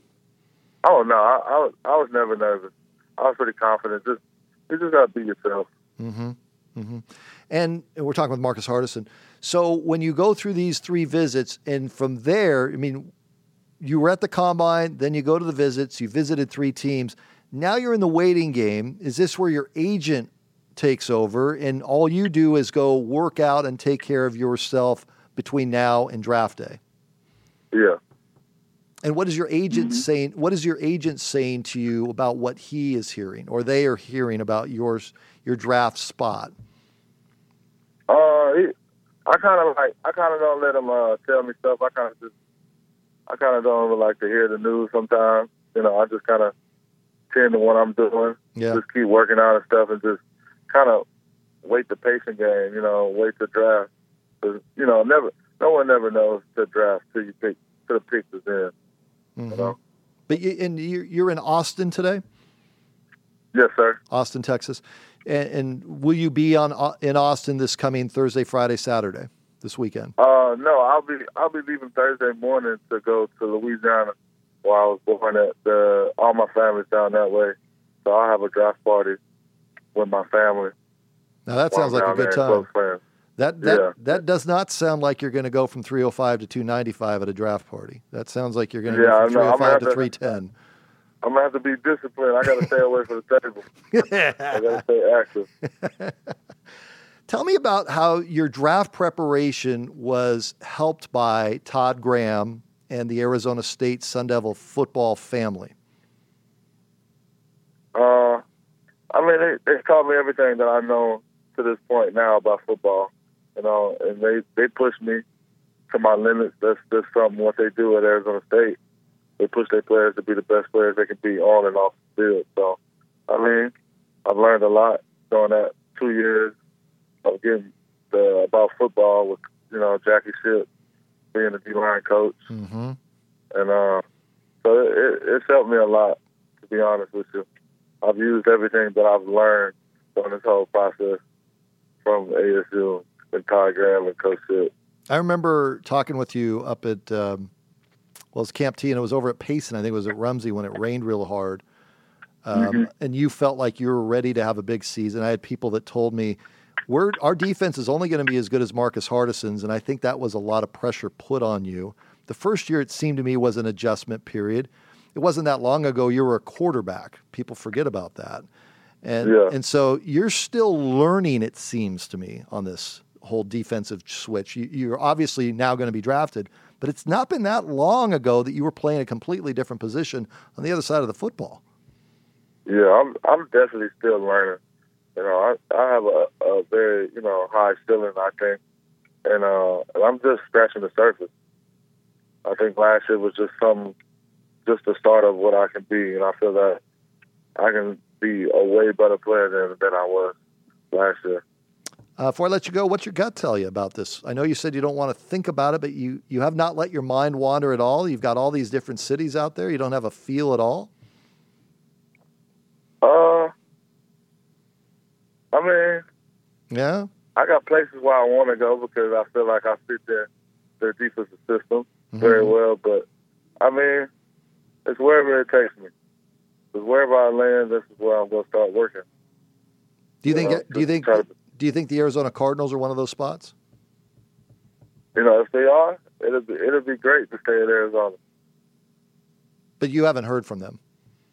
Oh no, I, I was I was never nervous. I was pretty confident. Just you just gotta be yourself. Mm-hmm. Mm-hmm. And we're talking with Marcus Hardison. So when you go through these three visits, and from there, I mean, you were at the combine, then you go to the visits. You visited three teams. Now you're in the waiting game. Is this where your agent takes over, and all you do is go work out and take care of yourself between now and draft day? Yeah. And what is your agent Mm-hmm. saying? What is your agent saying to you about what he is hearing, or they are hearing about yours, your draft spot? Uh, he, I kind of like I kind of don't let him uh, tell me stuff. I kind of just I kind of don't like to hear the news sometimes. You know, I just kind of tend to what I'm doing. Yeah. Just keep working out and stuff, and just kind of wait the patient game. You know, wait to draft. 'Cause, you know, never no one never knows to draft till you pick till the pick is in. Mm-hmm. You know. But you, and you're, you're in Austin today? Yes, sir. Austin, Texas. And, and will you be on in Austin this coming Thursday, Friday, Saturday, this weekend? Uh, no, I'll be I'll be leaving Thursday morning to go to Louisiana, where I was born at. The, all my family's down that way, so I'll have a draft party with my family. Now that sounds like a good time. That that yeah. that does not sound like you're going to go from three oh five to two ninety-five at a draft party. That sounds like you're going to yeah, go from three oh five to, to three ten. I'm going to have to be disciplined. I got to stay away from the table. I got to stay active. Tell me about how your draft preparation was helped by Todd Graham and the Arizona State Sun Devil football family. Uh, I mean, they, they taught me everything that I know to this point now about football, you know, and they, they pushed me to my limits. That's just something what they do at Arizona State. They push their players to be the best players they can be on and off the field. So, I mean, I've learned a lot during that two years of getting the, about football with, you know, Jackie Shipp being the D-line coach. Mm-hmm. And uh, so it, it's helped me a lot, to be honest with you. I've used everything that I've learned during this whole process from A S U and Todd Graham and Coach Shipp. I remember talking with you up at, um, well, it's Camp T, and it was over at Payson. I think it was at Rumsey when it rained real hard. Um, mm-hmm. And you felt like you were ready to have a big season. I had people that told me, We're, our defense is only going to be as good as Marcus Hardison's, and I think that was a lot of pressure put on you. The first year, it seemed to me, was an adjustment period. It wasn't that long ago you were a quarterback. People forget about that. And yeah. and so you're still learning, it seems to me, on this whole defensive switch. You, you're obviously now going to be drafted, but it's not been that long ago that you were playing a completely different position on the other side of the football. Yeah, I'm I'm definitely still learning. You know, I, I have a, a very, you know, high ceiling, I think, and uh, and I'm just scratching the surface. I think last year was just some, just the start of what I can be, and I feel that I can be a way better player than, than I was last year. Uh, before I let you go, what's your gut tell you about this? I know you said you don't want to think about it, but you, you have not let your mind wander at all. You've got all these different cities out there. You don't have a feel at all? Uh, I mean, yeah, I got places where I want to go because I feel like I fit their, their defensive system mm-hmm. very well. But, I mean, it's wherever it takes me. Because wherever I land, this is where I'm going to start working. Do you, you think? Know, do you think? to, do you think the Arizona Cardinals are one of those spots? You know, if they are, it'll be it'll be great to stay in Arizona. But you haven't heard from them,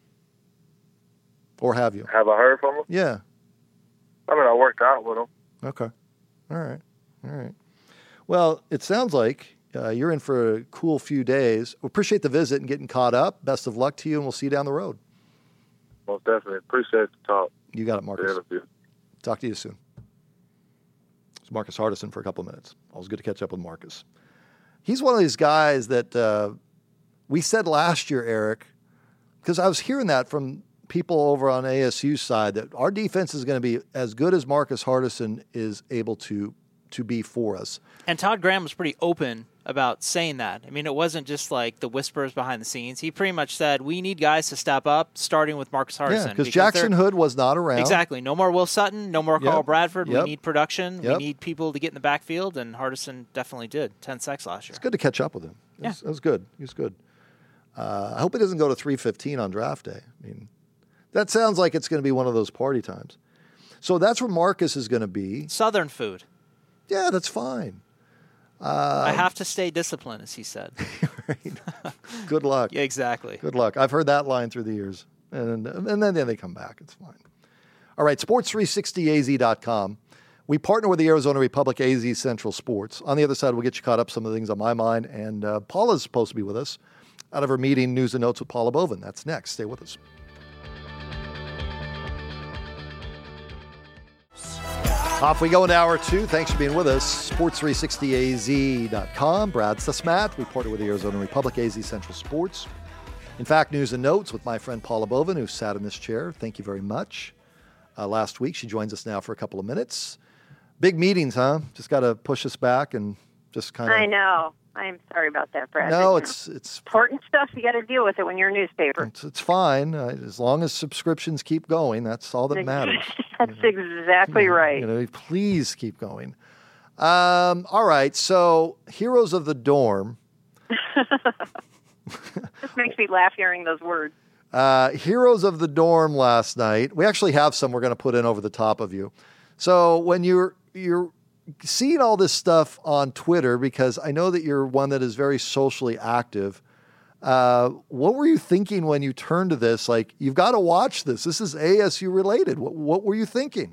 or have you? Have I heard from them? Yeah. I mean, I worked out with them. Okay. All right. All right. Well, it sounds like uh, you're in for a cool few days. We appreciate the visit and getting caught up. Best of luck to you, and we'll see you down the road. Most definitely. Appreciate the talk. You got it, Marcus. The Talk to you soon. It's Marcus Hardison for a couple of minutes. Always good to catch up with Marcus. He's one of these guys that uh, we said last year, Eric, because I was hearing that from people over on A S U's side, that our defense is going to be as good as Marcus Hardison is able to to be for us. And Todd Graham was pretty open about saying that. I mean, it wasn't just like the whispers behind the scenes. He pretty much said, we need guys to step up, starting with Marcus Hardison. Yeah, because Jackson Hood was not around. Exactly. No more Will Sutton, no more Yep. Carl Bradford. Yep. We need production. Yep. We need people to get in the backfield, and Hardison definitely did. ten sacks last year. It's good to catch up with him. It was, Yeah. it was good. He was good. Uh, I hope he doesn't go to three fifteen on draft day. I mean, that sounds like it's going to be one of those party times. So that's where Marcus is going to be. Southern food. Yeah, that's fine. I have to stay disciplined, as he said. Right. Good luck. Yeah, exactly. Good luck. I've heard that line through the years. And, and then, then they come back. It's fine. All right, sports three sixty A Z dot com. We partner with the Arizona Republic A Z Central Sports. On the other side, we'll get you caught up some of the things on my mind. And uh, Paula's supposed to be with us out of her meeting, News and Notes with Paula Bovin. That's next. Stay with us. Off we go into hour two. Thanks for being with us. sports three sixty A Z dot com. Brad Susmat. We partner with the Arizona Republic A Z Central Sports. In fact, News and Notes with my friend Paula Bovin, who sat in this chair. Thank you very much. Uh, last week, she joins us now for a couple of minutes. Big meetings, huh? Just got to push us back and Just kind of. I know. I'm sorry about that, Brad. No, but, it's know, it's important stuff. You got to deal with it when you're a newspaper. It's, it's fine uh, as long as subscriptions keep going. That's all that matters. That's you know? exactly right. You know, please keep going. Um, all right, so Heroes of the Dorm. This makes me laugh hearing those words. Uh, Heroes of the Dorm last night. We actually have some we're going to put in over the top of you. So when you're you're seeing all this stuff on Twitter, because I know that you're one that is very socially active, uh, what were you thinking when you turned to this? Like, you've got to watch this. This is A S U related. What, what were you thinking?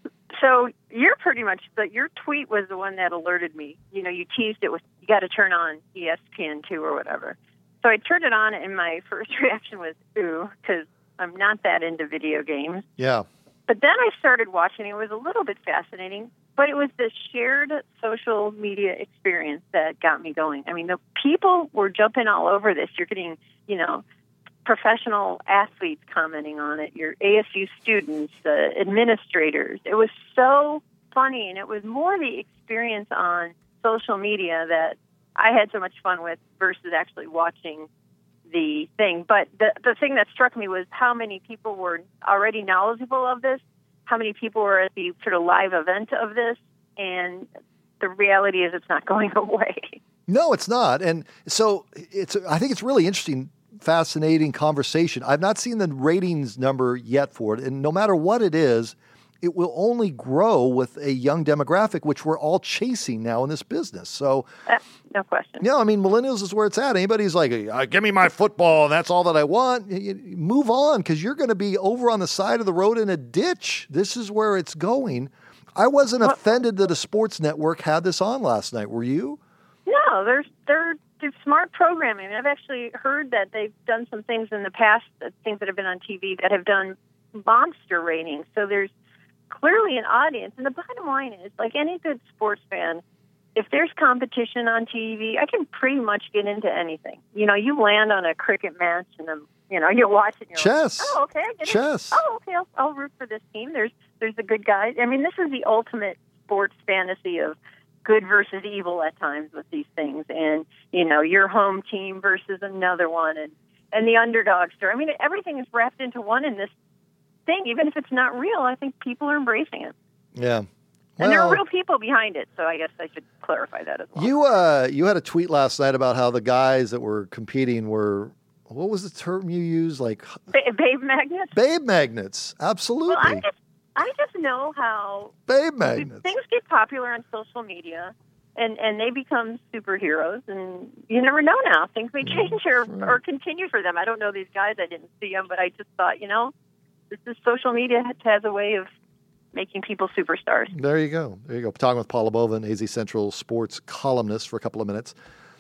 So you're pretty much, the, your tweet was the one that alerted me. You know, you teased it with, you got to turn on E S P N two or whatever. So I turned it on, and my first reaction was, ooh, because I'm not that into video games. Yeah. But then I started watching. It was a little bit fascinating, but it was the shared social media experience that got me going. I mean, the people were jumping all over this. You're getting, you know, professional athletes commenting on it, your A S U students, the administrators. It was so funny, and it was more the experience on social media that I had so much fun with versus actually watching the thing. But the the thing that struck me was how many people were already knowledgeable of this, how many people were at the sort of live event of this, and the reality is it's not going away. No, it's not. And so it's I think it's really interesting, fascinating conversation. I've not seen the ratings number yet for it, and no matter what it is, it will only grow with a young demographic, which we're all chasing now in this business. So, uh, no question. Yeah, I mean, millennials is where it's at. Anybody's like, uh, give me my football, and that's all that I want. You, you move on, because you're going to be over on the side of the road in a ditch. This is where it's going. I wasn't well, offended that a sports network had this on last night. Were you? No, there's they're, they're smart programming. I've actually heard that they've done some things in the past, things that have been on T V that have done monster ratings. So there's clearly an audience. And the bottom line is, like any good sports fan, if there's competition on T V, I can pretty much get into anything. You know, you land on a cricket match and, um, you know, you watch it and you're Chess. like, oh, okay, I get Chess. it. Oh, okay, I'll, I'll root for this team. There's there's the good guys. I mean, this is the ultimate sports fantasy of good versus evil at times with these things. And, you know, your home team versus another one, and, and the underdog story. I mean, everything is wrapped into one in this thing. Even if it's not real, I think people are embracing it. Yeah. Well, and there are real people behind it, so I guess I should clarify that as well. You uh, you had a tweet last night about how the guys that were competing were, what was the term you used? Like ba- babe magnets? Babe magnets, absolutely. Well, I just, I just know how babe magnets. things get popular on social media, and, and they become superheroes, and you never know now. Things may change or, right. or continue for them. I don't know these guys. I didn't see them, but I just thought, you know, this is social media has a way of making people superstars. There you go. There you go. Talking with Paula Bovin, A Z Central sports columnist, for a couple of minutes.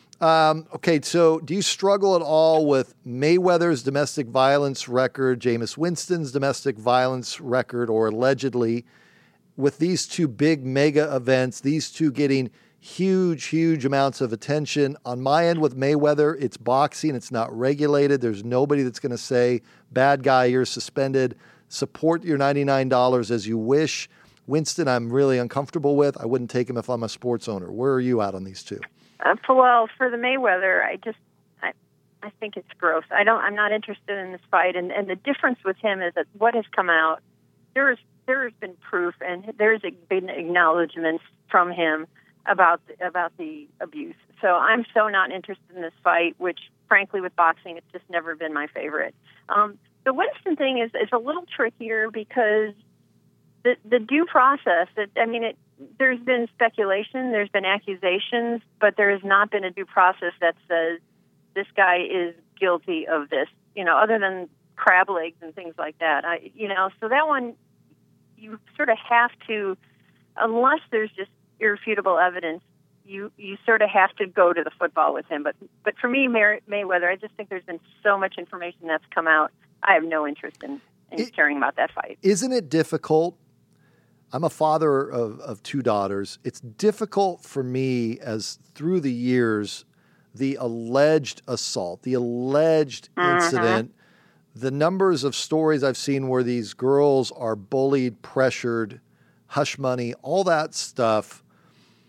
Um, okay, so do you struggle at all with Mayweather's domestic violence record, Jameis Winston's domestic violence record, or allegedly, with these two big mega events, these two getting huge, huge amounts of attention? On my end with Mayweather, it's boxing. It's not regulated. There's nobody that's going to say, bad guy, you're suspended. Support your ninety-nine dollars as you wish. Winston, I'm really uncomfortable with. I wouldn't take him if I'm a sports owner. Where are you at on these two? Uh, well, for the Mayweather, I just, I, I think it's gross. I don't, I'm not interested in this fight. And, and the difference with him is that what has come out, there is, there has been proof, and there's been acknowledgments from him about the, about the abuse. So I'm so not interested in this fight, which, frankly, with boxing, it's just never been my favorite. Um, The Winston thing is, is a little trickier because the the due process, it, I mean, it, there's been speculation, there's been accusations, but there has not been a due process that says this guy is guilty of this, you know, other than crab legs and things like that. I, you know, so that one, you sort of have to, unless there's just irrefutable evidence, you, you sort of have to go to the football with him. But, but for me, May, Mayweather, I just think there's been so much information that's come out. I have no interest in, in it, caring about that fight. Isn't it difficult? I'm a father of, of two daughters. It's difficult for me as through the years, the alleged assault, the alleged mm-hmm. incident, the numbers of stories I've seen where these girls are bullied, pressured, hush money, all that stuff.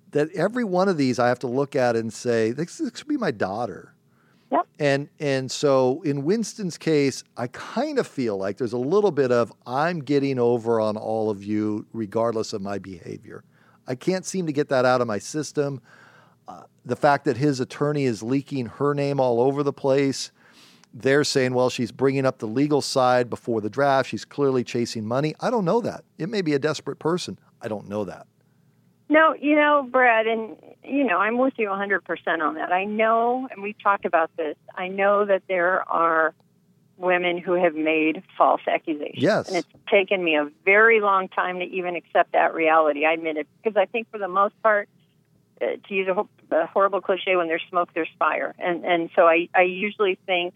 that every one of these I have to look at and say, this, this could be my daughter. Yep. And and so in Winston's case, I kind of feel like there's a little bit of I'm getting over on all of you regardless of my behavior. I can't seem to get that out of my system. Uh, the fact that his attorney is leaking her name all over the place. They're saying, well, she's bringing up the legal side before the draft. She's clearly chasing money. I don't know that. It may be a desperate person. I don't know that. No, you know, Brad, and, you know, I'm with you one hundred percent on that. I know, and we've talked about this, I know that there are women who have made false accusations. Yes. And it's taken me a very long time to even accept that reality. I admit it, because I think for the most part, uh, to use a, ho- a horrible cliche, when there's smoke, there's fire. And, and so I, I usually think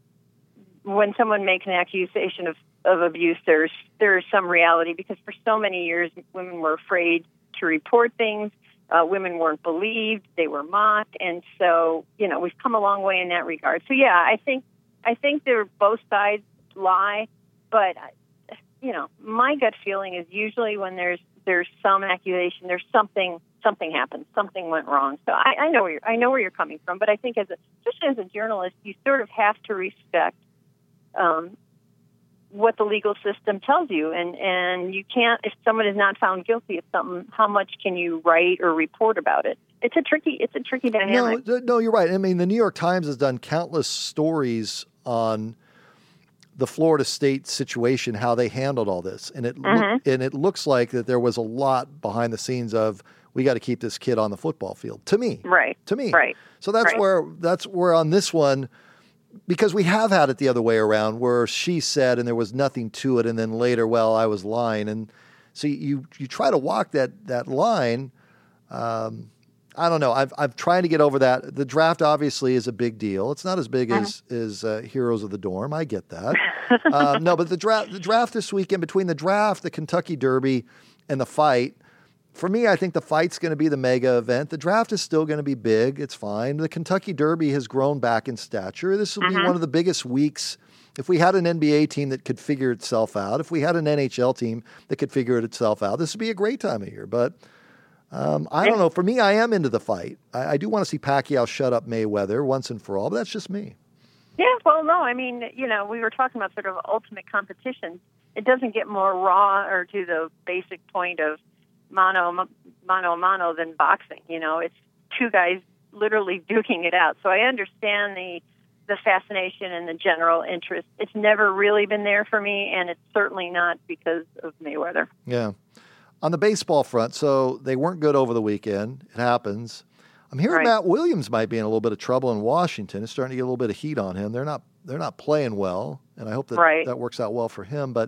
when someone makes an accusation of, of abuse, there's there's some reality, because for so many years, women were afraid to report things. Uh, women weren't believed. They were mocked. And so, you know, we've come a long way in that regard. So, yeah, I think I think they're both sides lie. But, you know, my gut feeling is usually when there's there's some accusation, there's something something happened, something went wrong. So I, I know where you're, I know where you're coming from. But I think as a, especially as a journalist, you sort of have to respect um, what the legal system tells you. And, and you can't, if someone is not found guilty of something, how much can you write or report about it? It's a tricky, it's a tricky dynamic. No, no, you're right. I mean, the New York Times has done countless stories on the Florida State situation, how they handled all this. And it, Mm-hmm. look, and it looks like that there was a lot behind the scenes of, we got to keep this kid on the football field. To me. Right. To me. Right. So that's Right. where, that's where on this one, because we have had it the other way around where she said and there was nothing to it, and then later, well, I was lying. And so you you try to walk that that line. Um, I don't know. I've I've trying to get over that. The draft obviously is a big deal. It's not as big Mm-hmm. as as uh, Heroes of the Dorm. I get that. um, no, but the draft the draft this weekend, between the draft, the Kentucky Derby, and the fight. For me, I think the fight's going to be the mega event. The draft is still going to be big. It's fine. The Kentucky Derby has grown back in stature. This will Mm-hmm. be one of the biggest weeks. If we had an N B A team that could figure itself out, if we had an N H L team that could figure it itself out, this would be a great time of year. But um, I don't know. For me, I am into the fight. I, I do want to see Pacquiao shut up Mayweather once and for all, but that's just me. Yeah, well, no, I mean, you know, we were talking about sort of ultimate competition. It doesn't get more raw or to the basic point of mano mano mano than boxing. You know, it's two guys literally duking it out. So I understand the the fascination and the general interest. It's never really been there for me, and it's certainly not because of Mayweather. Yeah. On the baseball front, so they weren't good over the weekend. It happens. I'm hearing Right. Matt Williams might be in a little bit of trouble in Washington. It's starting to get a little bit of heat on him. They're not they're not playing well, and I hope that Right. that works out well for him. But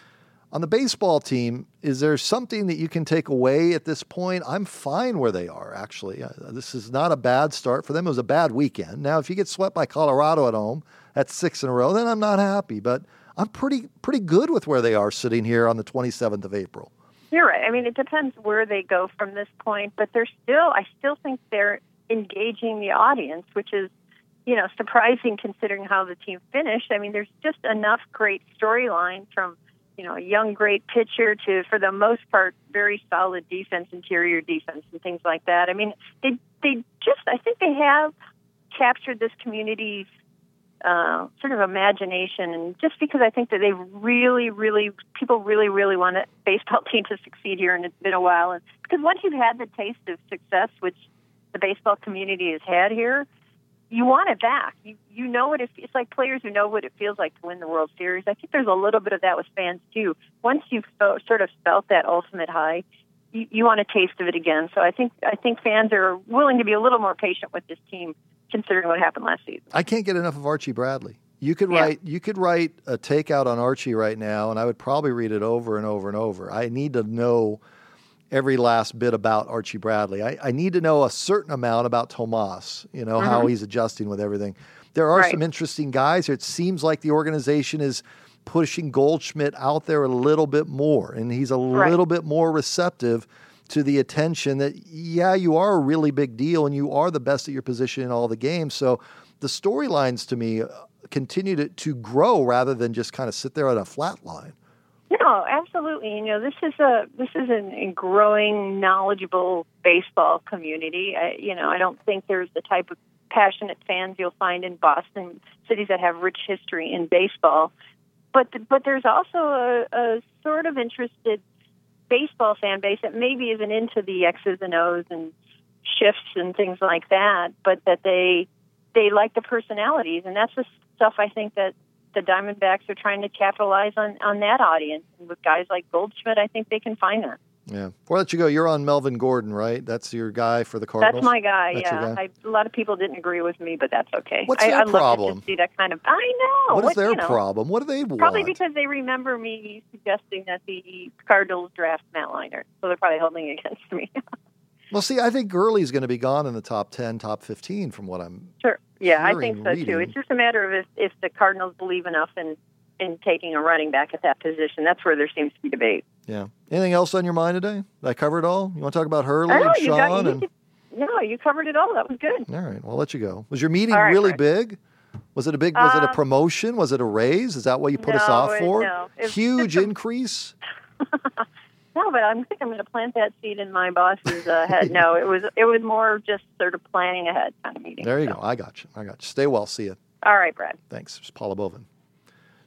on the baseball team, is there something that you can take away at this point? I'm fine where they are, actually. Uh, this is not a bad start for them. It was a bad weekend. Now, if you get swept by Colorado at home, that's six in a row, then I'm not happy. But I'm pretty pretty good with where they are sitting here on the twenty-seventh of April. You're right. I mean, it depends where they go from this point, but they're still, I still think they're engaging the audience, which is, you know, surprising considering how the team finished. I mean, there's just enough great storyline from, you know, a young, great pitcher to, for the most part, very solid defense, interior defense, and things like that. I mean, they they just, I think they have captured this community's uh, sort of imagination, and just because I think that they really, really, people really, really want a baseball team to succeed here, and it's been a while. And because once you've had the taste of success, which the baseball community has had here, you want it back. You you know what it, it's like. Players who know what it feels like to win the World Series. I think there's a little bit of that with fans too. Once you've felt, sort of felt that ultimate high, you, you want a taste of it again. So I think I think fans are willing to be a little more patient with this team, considering what happened last season. I can't get enough of Archie Bradley. You could Yeah. write you could write a takeout on Archie right now, and I would probably read it over and over and over. I need to know every last bit about Archie Bradley. I, I need to know a certain amount about Tomas, you know, mm-hmm. how he's adjusting with everything. There are Right. some interesting guys. It seems like the organization is pushing Goldschmidt out there a little bit more, and he's a Right. little bit more receptive to the attention that, yeah, you are a really big deal, and you are the best at your position in all the games. So the storylines, to me, continue to, to grow rather than just kind of sit there at a flat line. No, absolutely. You know, this is a this is an, a growing, knowledgeable baseball community. I, you know, I don't think there's the type of passionate fans you'll find in Boston, cities that have rich history in baseball. But but there's also a, a sort of interested baseball fan base that maybe isn't into the X's and O's and shifts and things like that, but that they they like the personalities, and that's the stuff I think that the Diamondbacks are trying to capitalize on, on that audience. And with guys like Goldschmidt, I think they can find that. Yeah. Before I let you go, you're on Melvin Gordon, right? That's your guy for the Cardinals? That's my guy, that's yeah. Guy? I, a lot of people didn't agree with me, but that's okay. What's I, their I problem? love to see that kind of. I know. What is what, their you know, problem? What do they want? Probably because they remember me suggesting that the Cardinals draft Matt Leinart, so they're probably holding it against me. Well, see, I think Gurley's going to be gone in the top ten, top fifteen from what I'm Sure. Yeah, I hearing, think so, reading. too. It's just a matter of if, if the Cardinals believe enough in, in taking a running back at that position. That's where there seems to be debate. Yeah. Anything else on your mind today? Did I cover it all? You want to talk about Hurley Oh, and you Sean? got, you and... did, no, you covered it all. That was good. All right. Well, I'll let you go. Was your meeting All right, really Rick. big? Was it a big? Was it a Uh, promotion? Was it a raise? Is that what you put us no, off it- for? no. It- Huge it's a- increase. No, but I think I'm going to plant that seed in my boss's uh, head. No, it was it was more just sort of planning ahead kind of meeting. There you so. go. I got you. I got you. Stay well. See you. All right, Brad. Thanks. It's Paula Bovin.